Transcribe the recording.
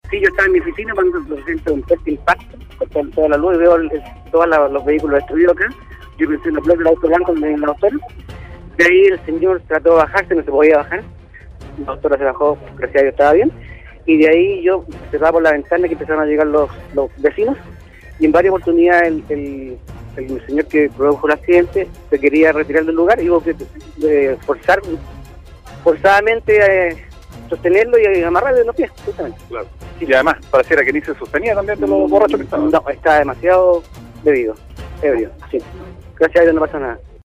Sí, yo estaba en mi oficina cuando presento un fuerte impacto, con toda la luz, veo todos los vehículos destruidos acá. Yo pensé en la plaza del auto blanco en la doctora. De ahí el señor trató de bajarse, no se podía bajar. La doctora se bajó, gracias a Dios estaba bien. Y de ahí yo cerraba por la ventana que empezaron a llegar los vecinos. Y en varias oportunidades el señor que produjo el accidente se quería retirar del lugar y hubo que forzadamente sostenerlo y amarrarlo de los pies, justamente. Claro. Y además, pareciera que ni se sostenía también de los borrachos que estaban. No, está demasiado bebido, ebrio, sí. Gracias a Dios no pasa nada.